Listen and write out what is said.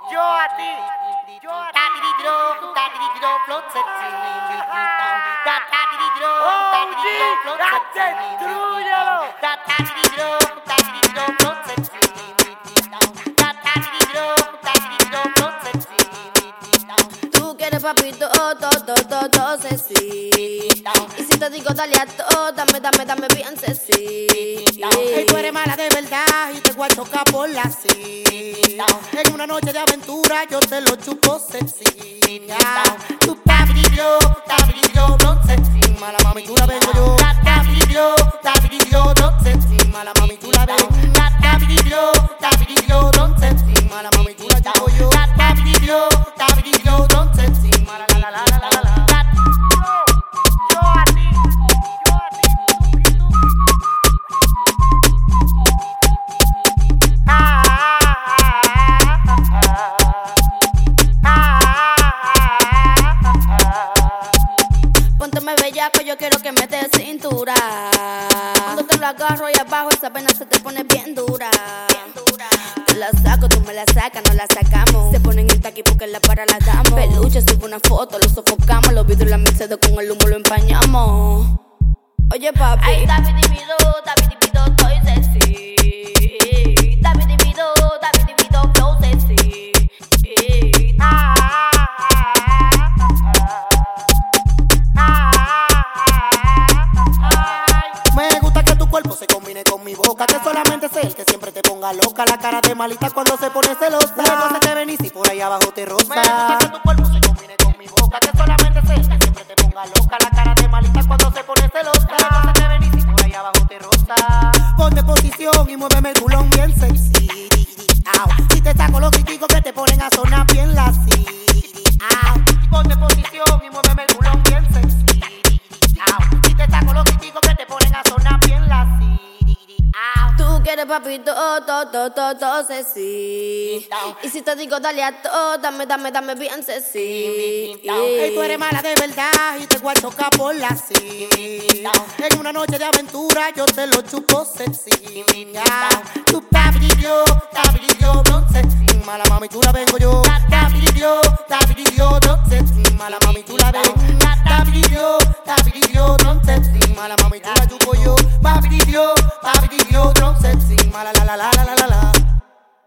Yo a ti, flow sexy. Tú quieres papito, todo sexy. Y si te digo dale a todo, dame bien sexy. Hey, tú eres mala de verdad y te voy a chocar por la cita. En una noche de aventura yo te lo chupo sexy. Tu tabirillo, no sexy. Mala mami, tú la vengo yo. Tabirillo, no sexy. Mala mami, tú la vengo. Tabirillo, no sexy. Mala mami, tú la chupo yo. Tabirillo, no sexy. Mala la. Yo a ti. Pónteme bellaco, yo quiero que me des cintura. Cuando te lo agarro y abajo esa pena se te pone bien dura. Te la saco, tú me la sacas, no la sacamos. Se ponen en taqui porque la para la damos. Peluche, subo una foto, lo sofocamos. Los vidrios la Mercedes con el humo lo empañamos. Oye papi, ay, David divido, estoy sexy. David divido, flow sexy. Me gusta que tu cuerpo se combine con mi boca, que solamente sé el que siempre te ponga loca. La cara de malita cuando se pone celosa. Luego se te venís y por ahí abajo te roza. Me gusta que tu cuerpo se combine con mi boca, que solamente sé el que siempre te ponga loca. La cara de malita cuando se pone celosa. Luego se te venís y por ahí abajo te roza. Ponte posición y muéveme el culón bien sexy. Si te saco los críticos que te ponen a sonar bien lasci. Ponte posición y muéveme el culón bien sexy. Si te saco los críticos que te ponen a sonar bien lasci. Tú quieres papito, todo sexy. Y si te digo dale a todo, dame bien sexy. Hey, tú eres mala de verdad y te voy a chocar por la cita. En una noche de aventura yo te lo chupo sexy. Tu tabirillo, no sexy. Mala mami, tú la vengo yo. Tabirillo,